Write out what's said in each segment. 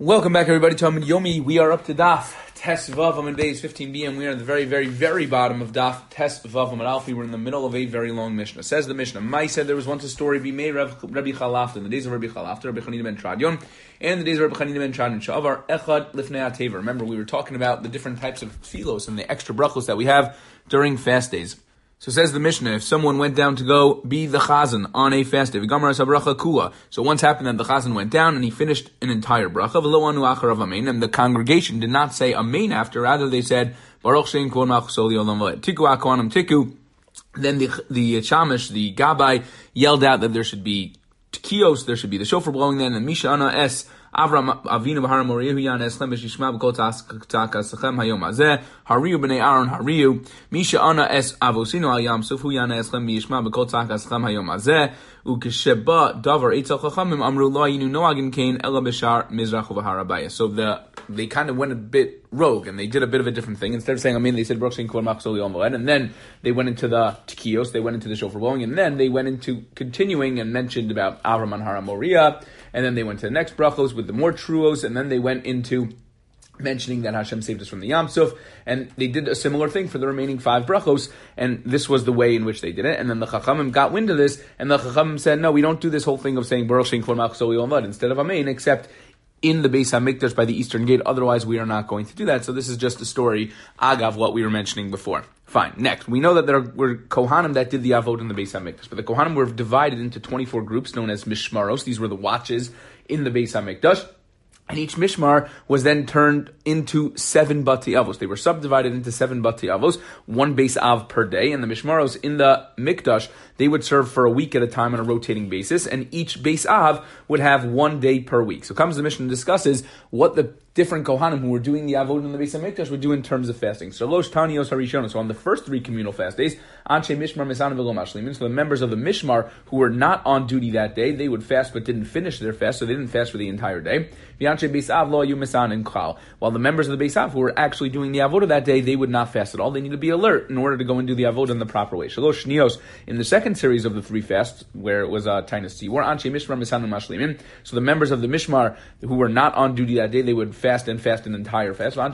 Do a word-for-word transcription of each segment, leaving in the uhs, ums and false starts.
Welcome back, everybody, to Amid Yomi. We are up to Daf Tes Vav Amid Beis fifteen b, and we are at the very, very, very bottom of Daf Tes Vav Amid Alfi. We're in the middle of a very long Mishnah. Says the Mishnah, Mai said there was once a story be made Rabbi Chalafta in the days of Rabbi Chalafta, Rabbi Chanina ben Tradion, and the days of Rabbi Chanina ben Tradion. Sha'avar Echad Lifnei HaTeva. Remember, we were talking about the different types of tfilos and the extra brachos that we have during fast days. So says the Mishnah, if someone went down to go be the chazan on a fast day, so once happened that the chazan went down and he finished an entire bracha, and the congregation did not say amen after, rather they said, Baruch Shein Kvod Malchus Olam Va'ed. Tiku Akwanam Tiku. Then the the Shamish, the Gabbai, yelled out that there should be Tikkios, there should be the shofar blowing then, and Misha Ana Es, Avram Avinu Bahar Moriyahu Yan Eslem B'Shishma B'Kol Takasachem Hayom Hazeh Hariyu B'nei Aaron Hariyu Misha Ana Es Avosinu Al Yam Suf Hu Yan Eslem B'Yishma B'Kol Takasachem Hayom Hazeh Ukesheba Davar Eitzel Chachamim Amru Lo Yinu Noagin Kain Ela B'Shar Mizrach U'Bahar Abaya. So the they kind of went a bit rogue and they did a bit of a different thing. Instead of saying Amen, they said Baruch Shein Kvod Malchus Olam Va'ed, and then they went into the Tikkios, they went into the shofar blowing, and then they went into continuing and mentioned about Avram and Hara Moriah. And then they went to the next brachos with the more truos, and then they went into mentioning that Hashem saved us from the Yam Suf, and they did a similar thing for the remaining five brachos, and this was the way in which they did it. And then the Chachamim got wind of this, and the Chachamim said, no, we don't do this whole thing of saying Baruch Shein Kvod Malchus Olam Va'ed instead of Amen, except in the Beis HaMikdash by the eastern gate. Otherwise, we are not going to do that. So this is just a story, agav, what we were mentioning before. Fine. Next, we know that there were Kohanim that did the Avod in the Beis HaMikdash, but the Kohanim were divided into twenty-four groups known as Mishmaros. These were the watches in the Beis HaMikdash. And each Mishmar was then turned into seven Bati Avos. They were subdivided into seven Bati Avos, one Beis Av per day. And the Mishmaros in the Mikdash, they would serve for a week at a time on a rotating basis. And each Beis Av would have one day per week. So comes the Mishnah and discusses what the different Kohanim who were doing the Avod in the Beis HaMikdash would do in terms of fasting. So Losh Tanios Harishon. So on the first three communal fast days, Anshe Mishmar Misan V'lo Mashlimin. So the members of the Mishmar who were not on duty that day, they would fast but didn't finish their fast, so they didn't fast for the entire day. V'Anshe Beis Av Lo Yu Misan and Klal. While the members of the Beis Av who were actually doing the Avodah that day, they would not fast at all. They need to be alert in order to go and do the Avodah in the proper way. Shalosh Shnios, in the second series of the three fasts, where it was uh, Tainus Tzivor, Anshe Mishmar Misan and Mashlimin. So the members of the Mishmar who were not on duty that day, they would fast and fast in entire fast. Or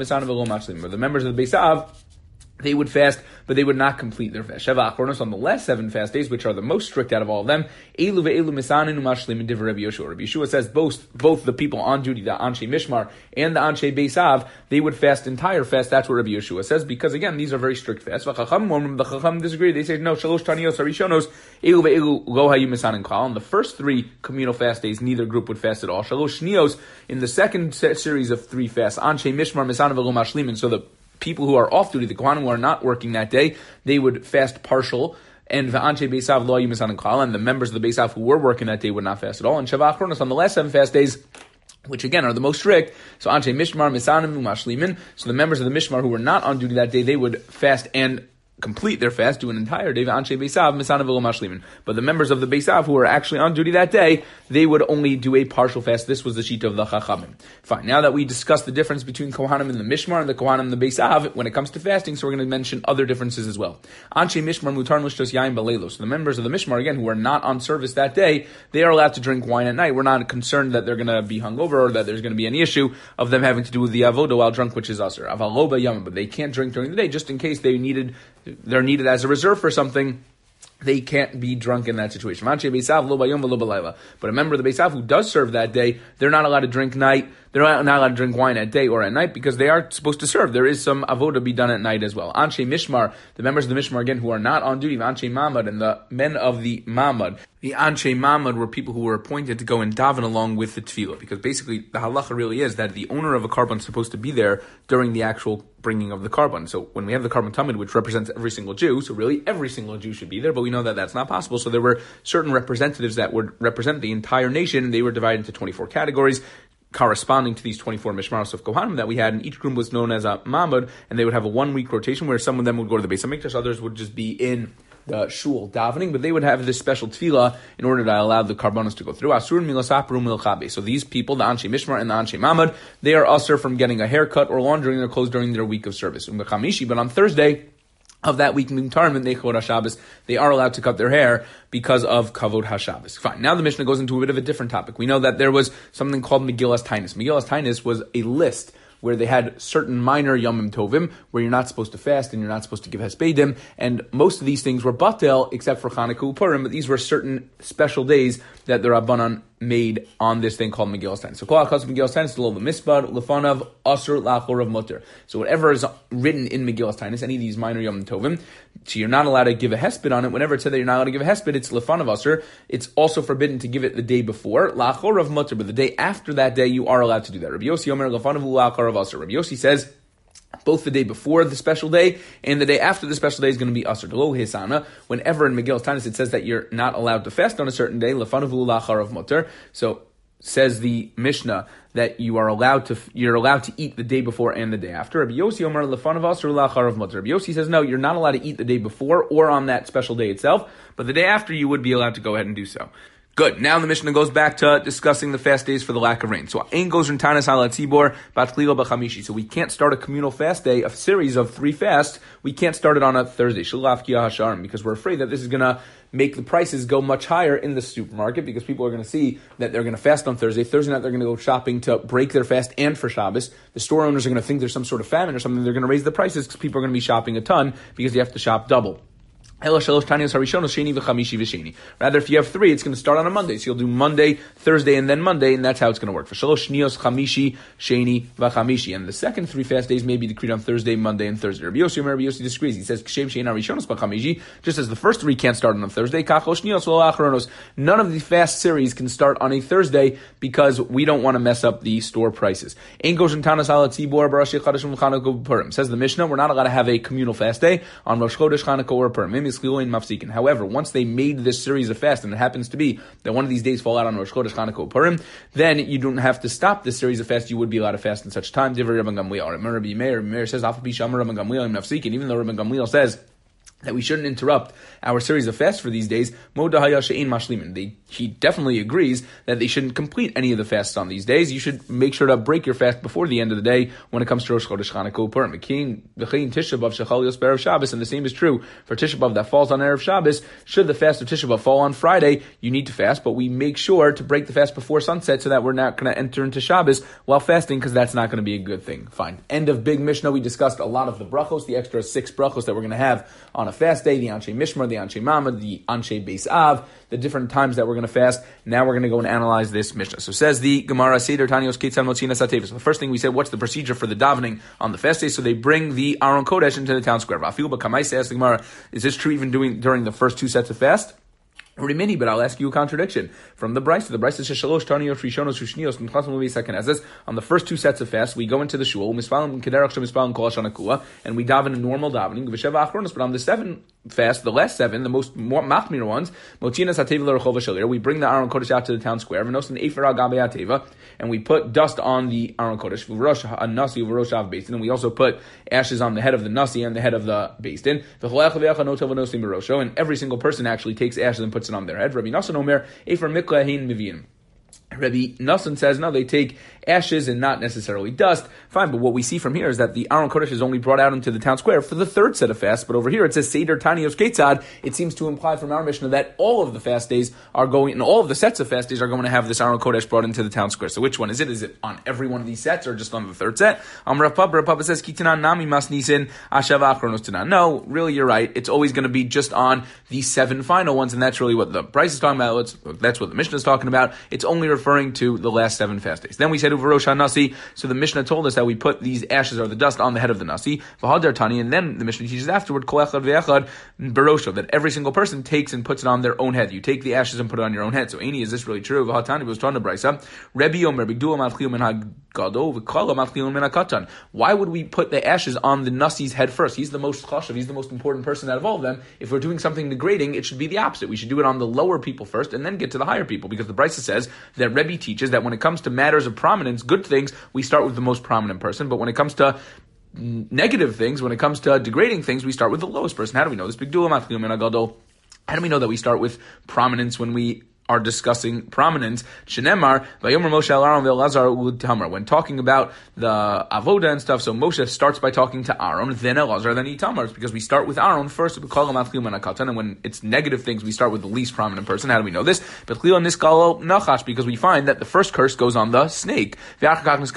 the members of the Beis Av, they would fast, but they would not complete their fast. Sheva Achronos, on the last seven fast days, which are the most strict out of all of them, Elu ve'elu misanin umashlim divrei Rabbi Yeshua. Rabbi Yeshua says both both the people on duty, the Anshe Mishmar and the Anshe Beis Av, they would fast entire fast. That's what Rabbi Yeshua says, because again, these are very strict fasts. The Chacham disagree. They say no. Shalosh Tanios Harishonos Elu ve'elu lo hayu misanin klal. On the first three communal fast days, neither group would fast at all. Shalosh Shnios, in the second series of three fasts, Anshe Mishmar misanin v'lo mashlimin. So the people who are off duty, the Kohanim who are not working that day, they would fast partial. And the Anshe Beis Av lo yimis an klal, and the members of the Beis Av who were working that day would not fast at all. And Sheva Achronos, on the last seven fast days, which again are the most strict, so Anshe Mishmar Misanim Umashlimin. So the members of the Mishmar who were not on duty that day, they would fast and complete their fast, do an entire day. Anshe Beis Av Misanim v'lo mashlimin. But the members of the Beis Av who were actually on duty that day, they would only do a partial fast. This was the sheet of the Chachamim. Fine. Now that we discussed the difference between Kohanim and the Mishmar and the Kohanim and the Beis Av when it comes to fasting, so we're going to mention other differences as well. Anshe Mishmar mutar l'shtos yain b'leilo. So the members of the Mishmar, again, who are not on service that day, they are allowed to drink wine at night. We're not concerned that they're going to be hungover or that there's going to be any issue of them having to do with the avodah while drunk, which is asur. Aval lo b'yom, but they can't drink during the day just in case they needed, they're needed as a reserve for something. They can't be drunk in that situation. But a member of the Beis Av who does serve that day, they're not allowed to drink night. They're not allowed to drink wine at day or at night because they are supposed to serve. There is some avodah to be done at night as well. Anshe Mishmar, the members of the Mishmar again who are not on duty, Anshe Mamad, and the men of the Mamad. The Anshe Mamad were people who were appointed to go and daven along with the tefillah, because basically the halacha really is that the owner of a carbon is supposed to be there during the actual bringing of the carbon. So when we have the carbon tamid, which represents every single Jew, so really every single Jew should be there, but we know that that's not possible. So there were certain representatives that would represent the entire nation, and they were divided into twenty-four categories corresponding to these twenty-four Mishmaros of Kohanim that we had, and each group was known as a Mamad, and they would have a one-week rotation where some of them would go to the Beis HaMikdash, others would just be in the shul davening, but they would have this special tefillah in order to allow the karbanos to go through. Asur milasapru milchabe. So these people, the Anshe Mishmar and the Anshe Mamad, they are usur from getting a haircut or laundering their clothes during their week of service. But on Thursday, of that week in Tarman, they Kavod HaShabbos, they are allowed to cut their hair because of Kavod HaShabbos. Fine. Now the Mishnah goes into a bit of a different topic. We know that there was something called Megillas Tainus. Megillas Tainus was a list where they had certain minor Yomim Tovim, where you're not supposed to fast and you're not supposed to give Hespedim, and most of these things were Batel, except for Chanukah Upurim, but these were certain special days that the Rabbanan made on this thing called Megillas Tainus. So Kol HaKos Megillas Tainus, the Mispad, Lefanav, Asur, Lachor of Mutter. So whatever is written in Megillas Tainus, any of these minor Yom Tovim, so you're not allowed to give a hesped on it. Whenever it said that you're not allowed to give a hesped, it's Lefanav Asur. It's also forbidden to give it the day before, Lachor of Mutter, but the day after that day, you are allowed to do that. Rabbi Yossi Omer, Lefanav Lachor of Asur. Rabbi Yossi says, both the day before the special day and the day after the special day is going to be asur. Delo hisana. Whenever in Megillas Tainus it says that you're not allowed to fast on a certain day, lefanavu lachar of mutter. So says the Mishnah that you are allowed to you're allowed to eat the day before and the day after. Rabbi Yossi Omer lefanav asur lachar of mutter. Rabbi Yossi says no, you're not allowed to eat the day before or on that special day itself, but the day after you would be allowed to go ahead and do so. Good. Now the Mishnah goes back to discussing the fast days for the lack of rain. So Ein goes in Tanas ala Tzibor Batklilo b'Chamishi. So we can't start a communal fast day, a series of three fasts. We can't start it on a Thursday. Shalaf Kiyah Hasharim, because we're afraid that this is going to make the prices go much higher in the supermarket, because people are going to see that they're going to fast on Thursday. Thursday night they're going to go shopping to break their fast and for Shabbos. The store owners are going to think there's some sort of famine or something. They're going to raise the prices because people are going to be shopping a ton because you have to shop double. Rather, if you have three, it's going to start on a Monday. So you'll do Monday, Thursday, and then Monday, and that's how it's going to work. For Shalosh Shnios, Chamishi, Sheni, Vachamishi. And the second three fast days may be decreed on Thursday, Monday, and Thursday. Rabbi Yossi, Rabbi Yossi disagrees. He says, Kshem Shein Arishonos Vachamishi, just as the first three can't start on a Thursday, Kachol Shnios V'Achronos. None of the fast series can start on a Thursday because we don't want to mess up the store prices. Ein Goshen Tanas Ala Tzibor Barashi Chadashim Chanukah Purim. Says the Mishnah, we're not allowed to have a communal fast day on Rosh Chodesh, Chanukah, or Purim. However, once they made this series of fasts, and it happens to be that one of these days fall out on Rosh Chodesh, Chanukah, Purim, then you don't have to stop this series of fasts. You would be allowed to fast in such time. Divrei Rabban Gamliel. Rabbi Meir, Meir says, Afapi Shamar Rabban Gamliel im Nafsikin. Even though Rabban Gamliel says that we shouldn't interrupt our series of fasts for these days, Modahaya She'in Mashlimin. They He definitely agrees that they shouldn't complete any of the fasts on these days. You should make sure to break your fast before the end of the day when it comes to Rosh Chodesh, Chanukah, Purim. V'chein Tisha B'av shechal yos b'erev Shabbos, and the same is true for Tisha B'av that falls on Erev Shabbos. Should the fast of Tisha B'av fall on Friday, you need to fast, but we make sure to break the fast before sunset so that we're not going to enter into Shabbos while fasting, because that's not going to be a good thing. Fine. End of Big Mishnah. We discussed a lot of the brachos, the extra six brachos that we're going to have on a fast day, the Anshe Mishmar, the Anshe Mamad, the Anshe Beis Av, the different times that we're going to fast. Now we're going to go and analyze this Mishnah. So says the Gemara, Seder Tanios Ketzal Motzina Satevis. So the first thing we said, what's the procedure for the davening on the fast day? So they bring the Aron Kodesh into the town square. Rafil B'Kamai asks the Gemara, is this true even doing during the first two sets of fast? Rimini, but I'll ask you a contradiction from the Brisa. The Brisa says Shalosh Tanios Rishonos Ushnios Nchasmu V'Sakanezes. On the first two sets of fast, we go into the shul, Mispalim Kederach Shemispalim Kol Shanakua, and we daven a normal davening. V'Sheva Achronos. But on the seven fast, the last seven, the most more machmir ones, Motinas Hatev L'Rechov Shalir. We bring the Aron Kodesh out to the town square. V'Nos an Efer Agabe Ateva, and we put dust on the Aron Kodesh. V'Rosh Nasi V'Rosh Av Beis Din, and we also put ashes on the head of the Nasi and the head of the Beis Din. And every single person actually takes ashes and puts it on their head. Rabbi Nassan Omer, Efer Mikla Hein Mivian. Rabbi Nassan says, no, they take ashes and not necessarily dust. Fine, but what we see from here is that the Aron Kodesh is only brought out into the town square for the third set of fasts, but over here it says Seder Tanios Ketzad. It seems to imply from our Mishnah that all of the fast days are going, and all of the sets of fast days are going to have this Aron Kodesh brought into the town square. So which one is it? Is it on every one of these sets or just on the third set? Um, Rav Papa, Rav Papa says, Kitinan Nami Mas Nisin Ashav Achronos Tanan. No, really you're right. It's always going to be just on the seven final ones, and that's really what the Brisa is talking about. It's, that's what the Mishnah is talking about. It's only referring to the last seven fast days. Then we said Uvarosh HaNasi, so the Mishnah told us that we put these ashes or the dust on the head of the Nasi, V'hadar Tani, and then the Mishnah teaches afterward, Kol Echad Ve'echad Barosho, that every single person takes and puts it on their own head. You take the ashes and put it on your own head. So Aini, is this really true? V'hatani was taught in the Brisa, Rebbe Omer, B'gdua Matchil Min HaGadol, V'kala Matchil Min HaKatan. Why would we put the ashes on the Nasi's head first? He's the most chashav, he's the most important person out of all of them. If we're doing something degrading, it should be the opposite. We should do it on the lower people first and then get to the higher people, because the Brisa says that Rebbe teaches that when it comes to matters of prominence, good things, we start with the most prominent person, but when it comes to negative things, when it comes to degrading things, we start with the lowest person. How do we know this? How do we know that we start with prominence when we are discussing prominence. Shenemar, Vayomer Moshe al Aaron ve'Elazar u'Tamar. When talking about the avoda and stuff, so Moshe starts by talking to Aaron, then Elazar, then Itamar. It's because we start with Aaron first, we call him Atchil Menakatan, and when it's negative things, we start with the least prominent person. How do we know this? But Chil Niskal Nachash, because we find that the first curse goes on the snake. So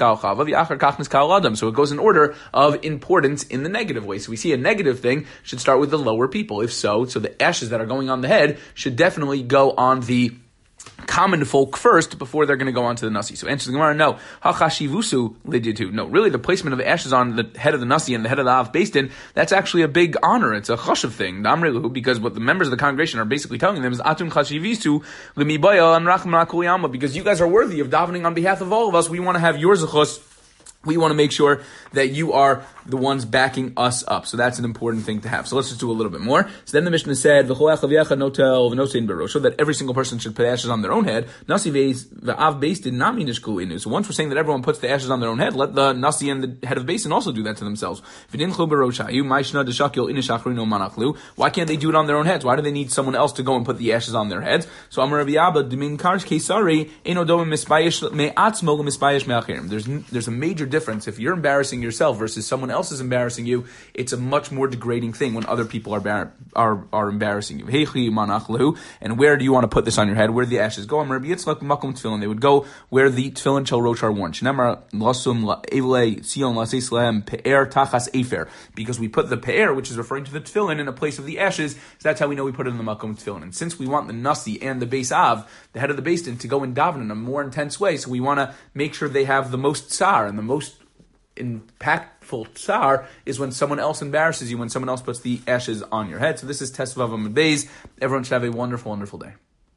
it goes in order of importance in the negative way. So we see a negative thing should start with the lower people. If so, so the ashes that are going on the head should definitely go on the common folk first before they're going to go on to the Nasi. So answer the Gemara, no. Hachashivusu liditu. No, really the placement of ashes on the head of the Nasi and the head of the Av Beis Din, that's actually a big honor. It's a chashuv thing. Because what the members of the congregation are basically telling them is Atun chashivisu limibaya and rachman akul, because you guys are worthy of davening on behalf of all of us. We want to have your zechus. We want to make sure that you are the ones backing us up. So that's an important thing to have. So let's just do a little bit more. So then the Mishnah said, that every single person should put ashes on their own head. So once we're saying that everyone puts the ashes on their own head, let the Nasi and the head of basin also do that to themselves. Why can't they do it on their own heads? Why do they need someone else to go and put the ashes on their heads? So Amar Rabbi Abba, there's, there's a major difference. If you're embarrassing yourself versus someone else is embarrassing you, it's a much more degrading thing when other people are bar- are are embarrassing you. And where do you want to put this on your head? Where do the ashes go? They would go where the tefillin shel rosh are worn. Because we put the pe'er, which is referring to the tefillin, in a place of the ashes. So that's how we know we put it in the makom tefillin. And since we want the nasi and the beis av, the head of the beis din, to go and daven in a more intense way, so we want to make sure they have the most tsar, and the most impactful tsar is when someone else embarrasses you, when someone else puts the ashes on your head. So this is Tes Vav Amud Beis. Everyone should have a wonderful, wonderful day.